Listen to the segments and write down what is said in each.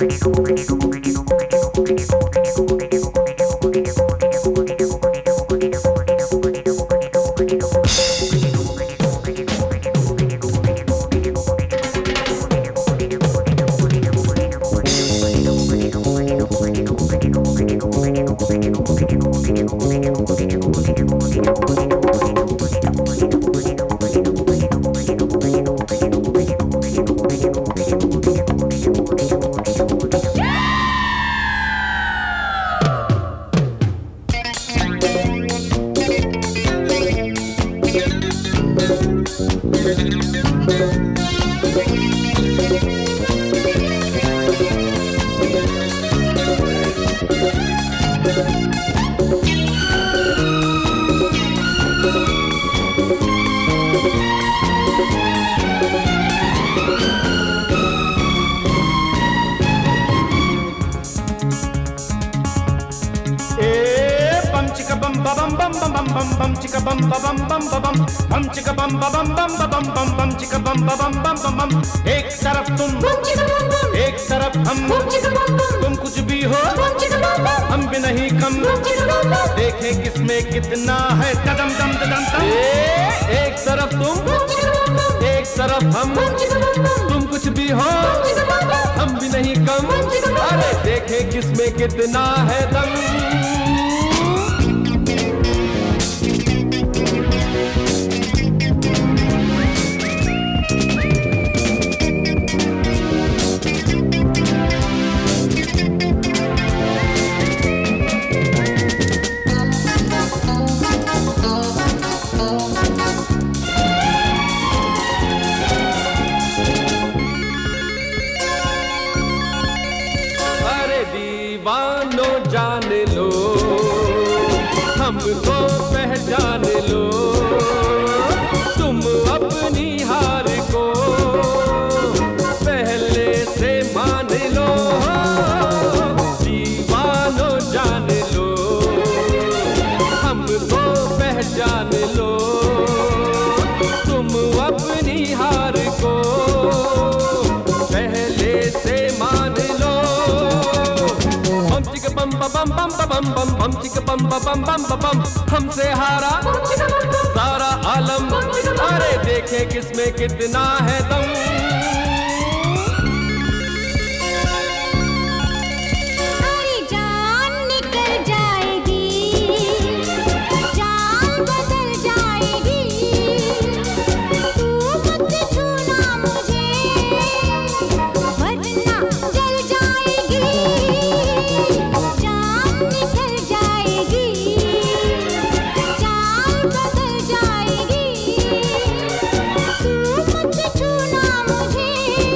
एक तरफ तुम एक तरफ हम, तुम कुछ भी हो हम भी नहीं कम, देखें किसमें कितना है कदम दम दम दम। एक तरफ तुम एक तरफ हम, तुम कुछ भी हो हम भी नहीं कम, अरे देखें किसमें कितना है दम। दीवानो जान लो हमको पहचान लो, तुम अपनी हार को पहले से मान लो। दीवानो जान लो हमको पहचान लो, तुम अपनी हार को पहले से मान लो। बम बम बम बम बम बम चिक बम बम बम बम, हमसे हारा सारा आलम, अरे देखे किसमें कितना है दम। अरे जान निकल जाएगी, जान बदल जाएगी, तू मत छूना मुझे वरना जल जाएगी। निकल जाएगी, जान बदल जाएगी, तू मत छूना मुझे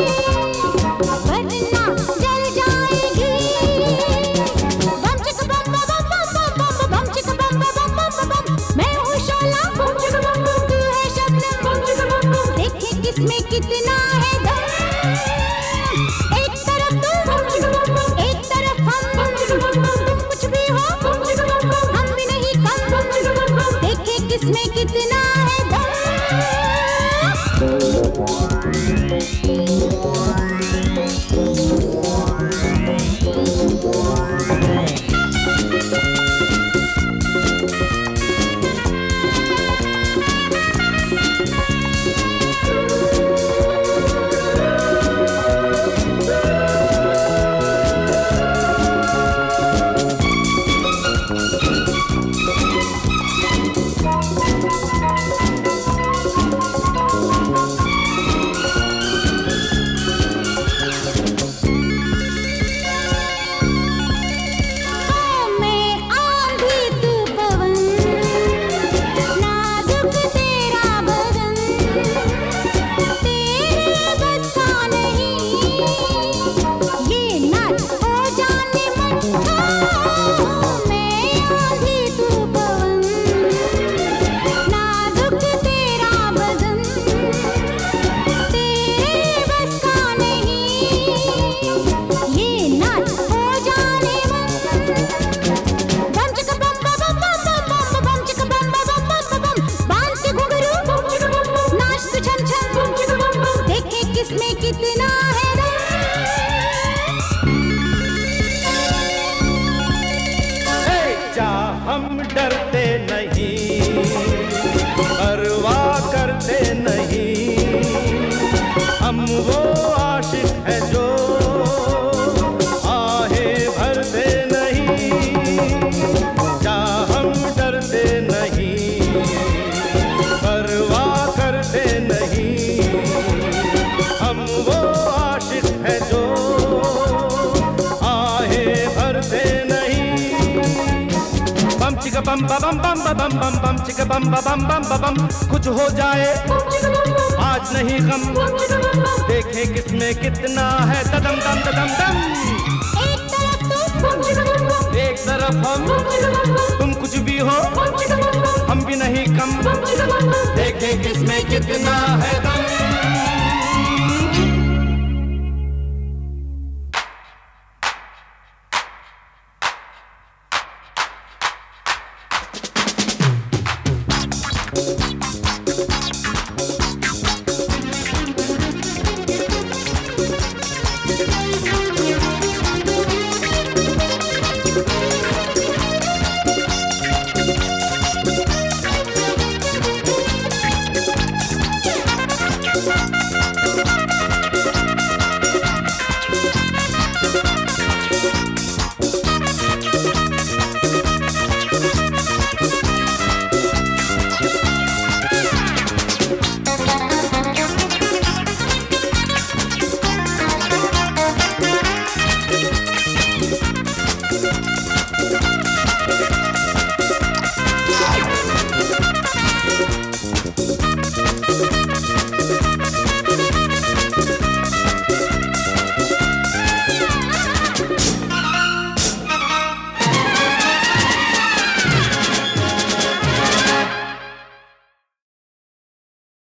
वरना जल जाएगी। बम चिक बम बम बम बम बम चिक बम बम बम बम, मैं हूँ शोला बम चिक बम बम, तू है शबनम बम चिक बम बम, देखे किसमें कितना है दम। एक तरफ तुम एक तरफ हम, तुम कुछ भी हो हम भी नहीं कम, देखे किसमें कितना है दम। हम वो आशिक है जो आहे भरते नहीं, क्या हम डरते नहीं, परवाह करते नहीं। हम वो आशिक है जो आहे भरते नहीं। बम चिका बम बम बम बम बम बम चिका बम बम बम बम। कुछ हो जाए आज नहीं गम, देखें किसमें कितना है तदम दम तदम दम। एक तरफ हम, तुम कुछ भी हो, हम भी नहीं कम, देखें किसमें कितना है